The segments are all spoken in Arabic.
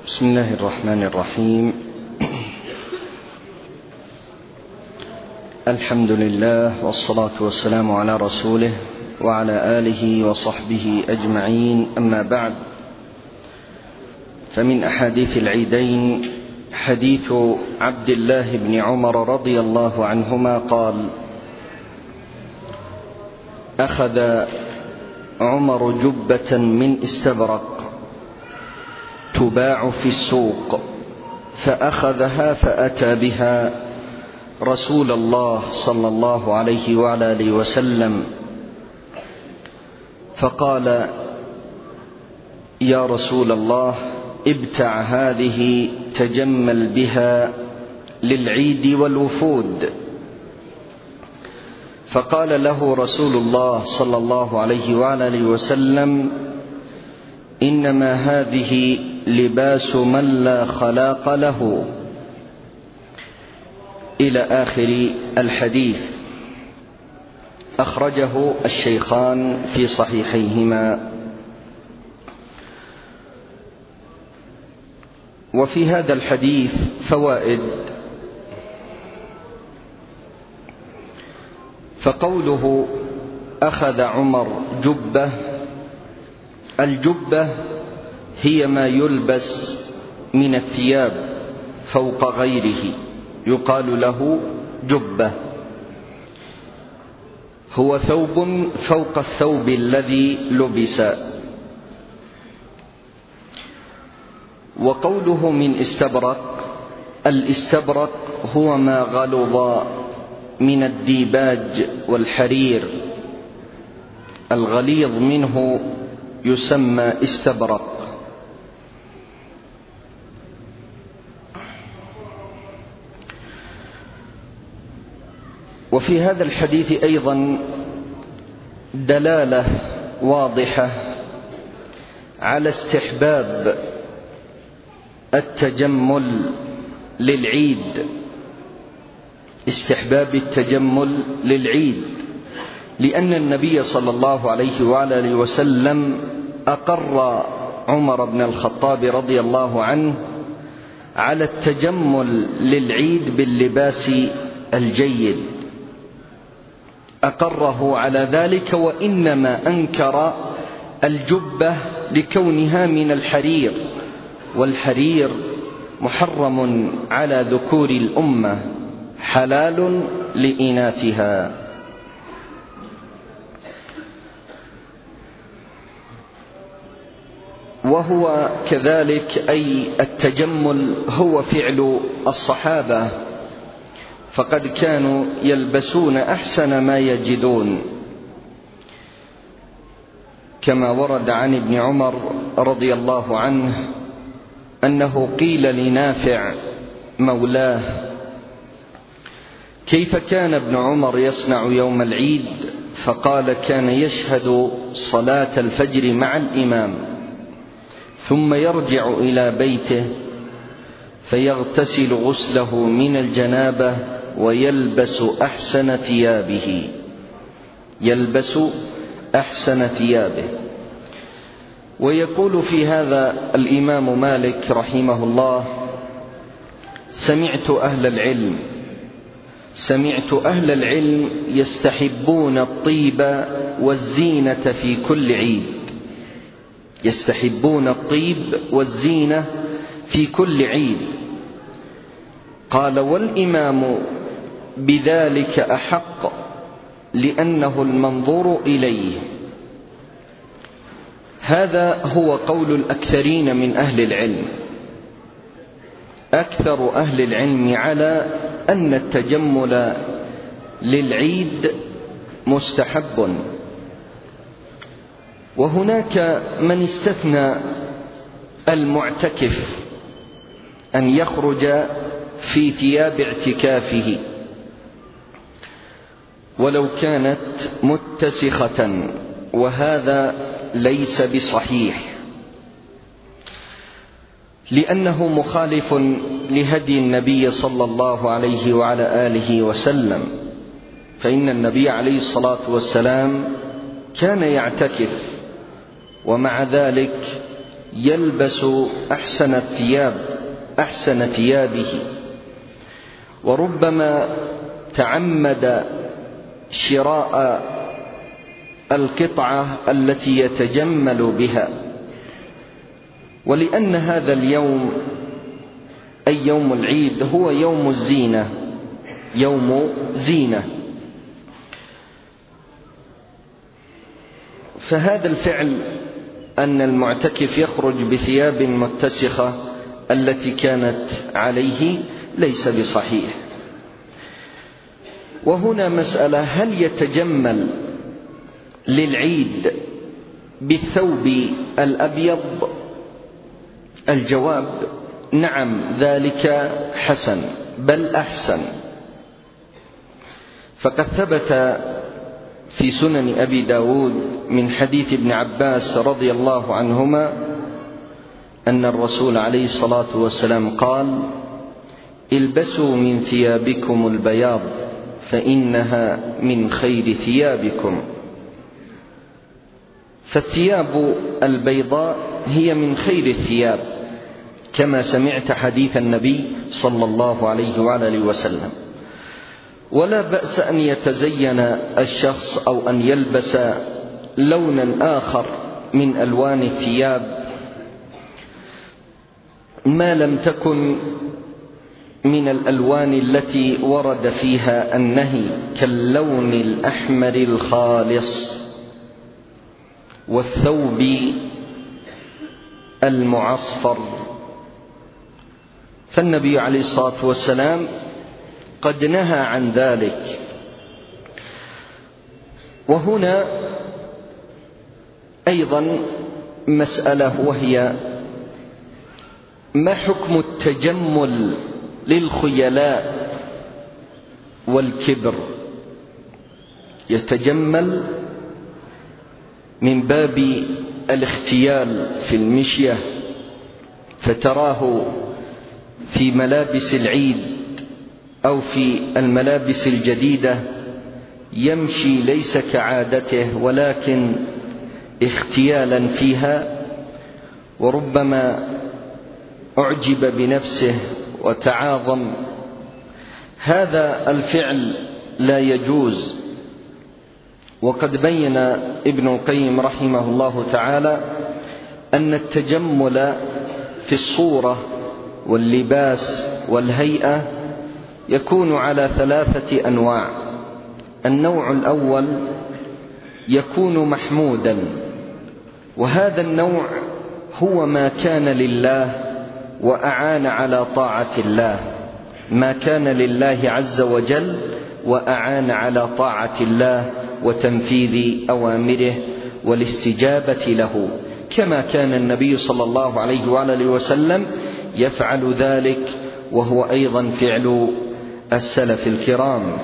بسم الله الرحمن الرحيم. الحمد لله والصلاة والسلام على رسوله وعلى آله وصحبه أجمعين، أما بعد، فمن أحاديث العيدين حديث عبد الله بن عمر رضي الله عنهما قال: أخذ عمر جبة من استبرق تباع في السوق، فأخذها فأتى بها رسول الله صلى الله عليه وعلى آله وسلم، فقال: يا رسول الله، ابتع هذه تجمل بها للعيد والوفود. فقال له رسول الله صلى الله عليه وعلى آله وسلم: إنما هذه لباس من لا خلاق له، إلى آخر الحديث. أخرجه الشيخان في صحيحيهما. وفي هذا الحديث فوائد. فقوله أخذ عمر جبة، الجبة هي ما يلبس من الثياب فوق غيره، يقال له جبة، هو ثوب فوق الثوب الذي لبس. وقوله من استبرق، الاستبرق هو ما غلظ من الديباج والحرير، الغليظ منه يسمى استبرق. وفي هذا الحديث أيضا دلالة واضحة على استحباب التجمل للعيد، استحباب التجمل للعيد، لأن النبي صلى الله عليه وعلى آله وسلم أقر عمر بن الخطاب رضي الله عنه على التجمل للعيد باللباس الجيد، أقره على ذلك، وإنما أنكر الجبة لكونها من الحرير، والحرير محرم على ذكور الأمة، حلال لإناثها. وهو كذلك، أي التجمل هو فعل الصحابة، فقد كانوا يلبسون أحسن ما يجدون، كما ورد عن ابن عمر رضي الله عنه أنه قيل لنافع مولاه: كيف كان ابن عمر يصنع يوم العيد؟ فقال: كان يشهد صلاة الفجر مع الإمام، ثم يرجع إلى بيته فيغتسل غسله من الجنابة ويلبس أحسن ثيابه، يلبس أحسن ثيابه. ويقول في هذا الإمام مالك رحمه الله: سمعت أهل العلم يستحبون الطيب والزينة في كل عيد، يستحبون الطيب والزينة في كل عيد. قال: والإمام بذلك أحق، لأنه المنظور إليه. هذا هو قول الأكثرين من أهل العلم، أكثر أهل العلم على أن التجمل للعيد مستحب. وهناك من استثنى المعتكف أن يخرج في ثياب اعتكافه ولو كانت متسخة، وهذا ليس بصحيح، لأنه مخالف لهدي النبي صلى الله عليه وعلى آله وسلم، فإن النبي عليه الصلاة والسلام كان يعتكف، ومع ذلك يلبس أحسن ثيابه، وربما تعمد شراء القطعة التي يتجمل بها. ولأن هذا اليوم أي يوم العيد هو يوم الزينة، يوم زينة، فهذا الفعل أن المعتكف يخرج بثياب متسخة التي كانت عليه ليس بصحيح. وهنا مسألة: هل يتجمل للعيد بالثوب الأبيض؟ الجواب: نعم، ذلك حسن، بل أحسن. فقد ثبت في سنن أبي داود من حديث ابن عباس رضي الله عنهما أن الرسول عليه الصلاة والسلام قال: البسوا من ثيابكم البياض فإنها من خير ثيابكم. فالثياب البيضاء هي من خير الثياب، كما سمعت حديث النبي صلى الله عليه وآله وسلم. ولا بأس أن يتزين الشخص أو أن يلبس لونا آخر من ألوان الثياب ما لم تكن من الألوان التي ورد فيها النهي، كاللون الأحمر الخالص والثوب المعصفر. فالنبي عليه الصلاة والسلام قد نهى عن ذلك. وهنا أيضا مسألة، وهي: ما حكم التجمل للخيلاء والكبر؟ يتجمل من باب الاختيال في المشية، فتراه في ملابس العيد أو في الملابس الجديدة يمشي ليس كعادته ولكن اختيالا فيها، وربما أعجب بنفسه وتعاظم. هذا الفعل لا يجوز. وقد بين ابن القيم رحمه الله تعالى أن التجمل في الصورة واللباس والهيئة يكون على 3 أنواع. النوع الأول يكون محمودا، وهذا النوع هو ما كان لله وأعان على طاعة الله، ما كان لله عز وجل وأعان على طاعة الله وتنفيذ أوامره والاستجابة له، كما كان النبي صلى الله عليه وآله وسلم يفعل ذلك، وهو أيضا فعل السلف الكرام.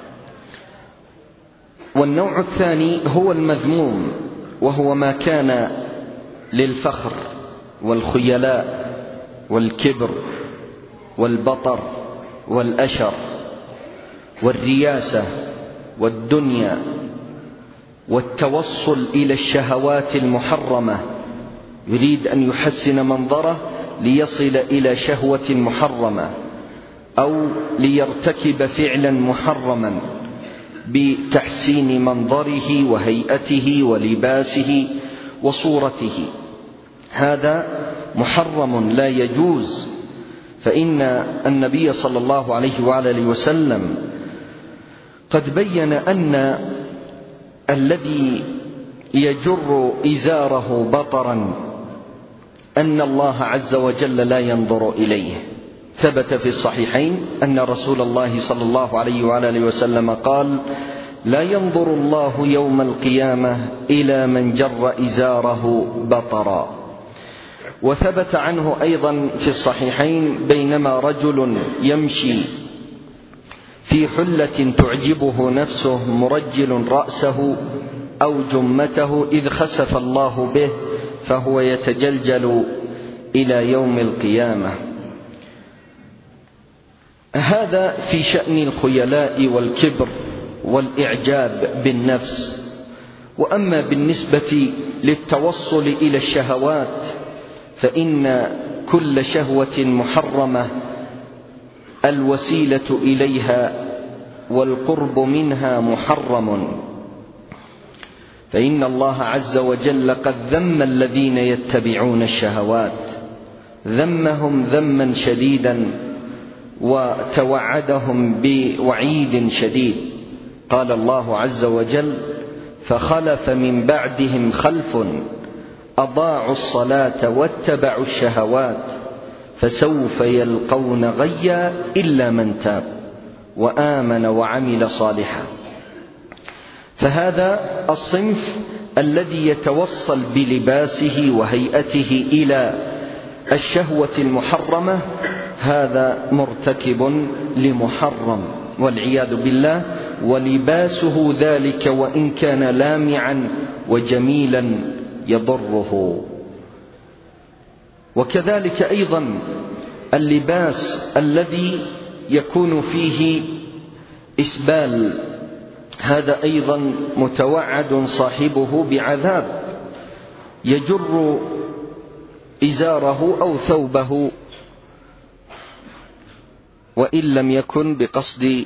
والنوع الثاني هو المذموم، وهو ما كان للفخر والخيلاء والكبر والبطر والأشر والرياسة والدنيا والتوصل إلى الشهوات المحرمة، يريد أن يحسن منظره ليصل إلى شهوة محرمة، أو ليرتكب فعلا محرما بتحسين منظره وهيئته ولباسه وصورته. هذا محرم لا يجوز. فإن النبي صلى الله عليه وآله وسلم قد بين أن الذي يجر إزاره بطرا أن الله عز وجل لا ينظر إليه. ثبت في الصحيحين أن رسول الله صلى الله عليه وآله وسلم قال: لا ينظر الله يوم القيامة إلى من جر إزاره بطرا. وثبت عنه أيضا في الصحيحين بينما رجل يمشي في حلة تعجبه نفسه مرجل رأسه أو جمته إذ خسف الله به فهو يتجلجل إلى يوم القيامة. هذا في شأن الخيلاء والكبر والإعجاب بالنفس. وأما بالنسبة للتوصل إلى الشهوات فإن كل شهوة محرمة الوسيلة إليها والقرب منها محرم، فإن الله عز وجل قد ذم الذين يتبعون الشهوات، ذمهم ذما شديدا وتوعدهم بوعيد شديد. قال الله عز وجل: فخلف من بعدهم خلف أضاعوا الصلاة واتبعوا الشهوات فسوف يلقون غيا إلا من تاب وآمن وعمل صالحا. فهذا الصنف الذي يتوصل بلباسه وهيئته إلى الشهوة المحرمة هذا مرتكب لمحرم والعياذ بالله، ولباسه ذلك وإن كان لامعا وجميلا يضره. وكذلك أيضا اللباس الذي يكون فيه إسبال، هذا أيضا متوعد صاحبه بعذاب، يجر إزاره أو ثوبه وإن لم يكن بقصد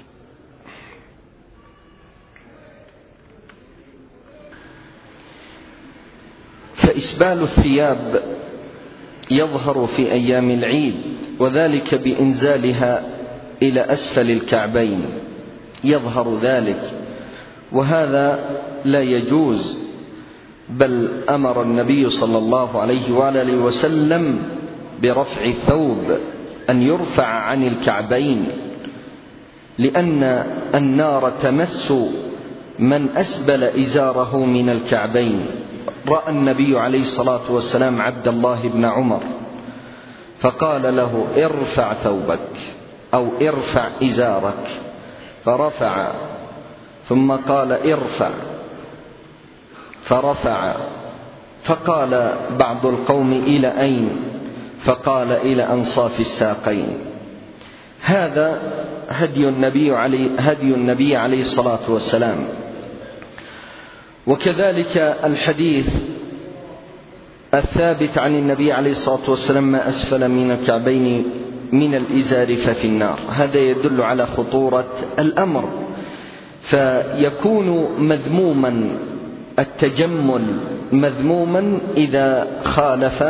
فإسبال الثياب يظهر في أيام العيد، وذلك بإنزالها إلى أسفل الكعبين يظهر ذلك، وهذا لا يجوز، بل أمر النبي صلى الله عليه وآله وسلم برفع الثوب، أن يرفع عن الكعبين، لأن النار تمس من أسبل إزاره من الكعبين. رأى النبي عليه الصلاة والسلام عبد الله بن عمر فقال له: ارفع ثوبك أو ارفع إزارك، فرفع، ثم قال: ارفع، فرفع، فقال بعض القوم: إلى أين؟ فقال: إلى أنصاف الساقين. هذا هدي النبي عليه الصلاة والسلام. وكذلك الحديث الثابت عن النبي عليه الصلاة والسلام: ما أسفل من الكعبين من الإزار ففي النار. هذا يدل على خطورة الأمر، فيكون مذموما التجمل، مذموما إذا خالف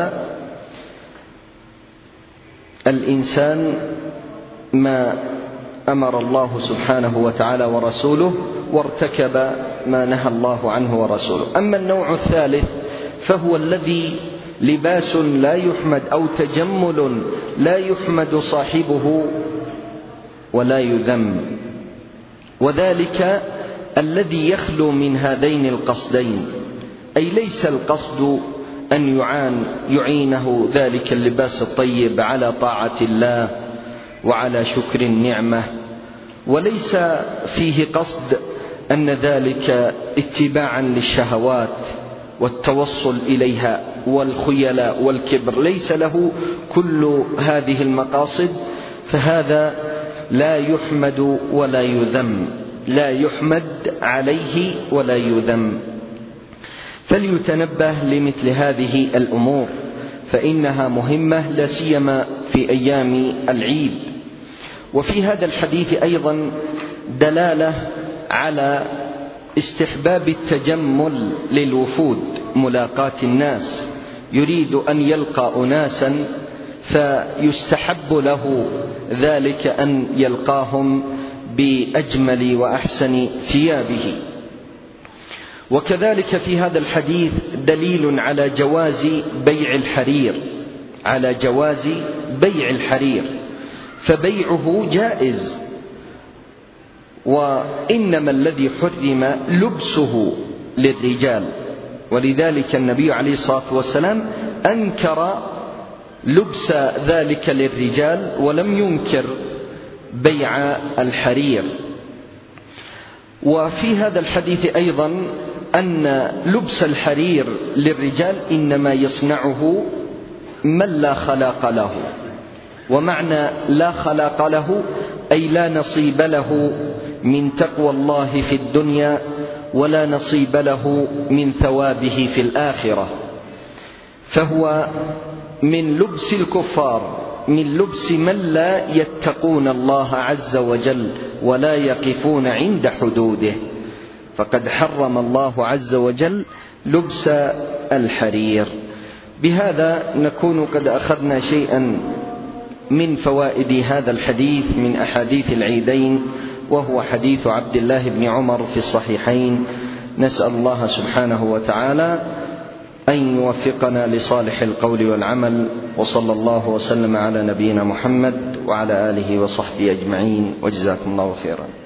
الإنسان ما أمر الله سبحانه وتعالى ورسوله وارتكب ما نهى الله عنه ورسوله. أما النوع الثالث فهو الذي لباس لا يحمد أو تجمل لا يحمد صاحبه ولا يذم، وذلك الذي يخلو من هذين القصدين، أي ليس القصد أن يعينه ذلك اللباس الطيب على طاعة الله وعلى شكر النعمة، وليس فيه قصد أن ذلك اتباعا للشهوات والتوصل إليها والخيلاء والكبر، ليس له كل هذه المقاصد، فهذا لا يحمد ولا يذم، لا يحمد عليه ولا يذم. فليتنبه لمثل هذه الأمور، فإنها مهمة لا سيما في أيام العيد. وفي هذا الحديث أيضا دلالة على استحباب التجمل للوفود، ملاقاة الناس، يريد أن يلقى أناسا فيستحب له ذلك أن يلقاهم بأجمل وأحسن ثيابه. وكذلك في هذا الحديث دليل على جواز بيع الحرير، على جواز بيع الحرير، فبيعه جائز، وإنما الذي حرم لبسه للرجال، ولذلك النبي عليه الصلاة والسلام أنكر لبس ذلك للرجال ولم ينكر بيع الحرير. وفي هذا الحديث أيضا أن لبس الحرير للرجال إنما يصنعه من لا خلاق له، ومعنى لا خلاق له أي لا نصيب له من تقوى الله في الدنيا ولا نصيب له من ثوابه في الآخرة، فهو من لبس الكفار، من لبس من لا يتقون الله عز وجل ولا يقفون عند حدوده، فقد حرم الله عز وجل لبس الحرير. بهذا نكون قد أخذنا شيئا من فوائد هذا الحديث من أحاديث العيدين، وهو حديث عبد الله بن عمر في الصحيحين. نسأل الله سبحانه وتعالى أن يوفقنا لصالح القول والعمل، وصلى الله وسلم على نبينا محمد وعلى آله وصحبه أجمعين، وجزاكم الله خيرا.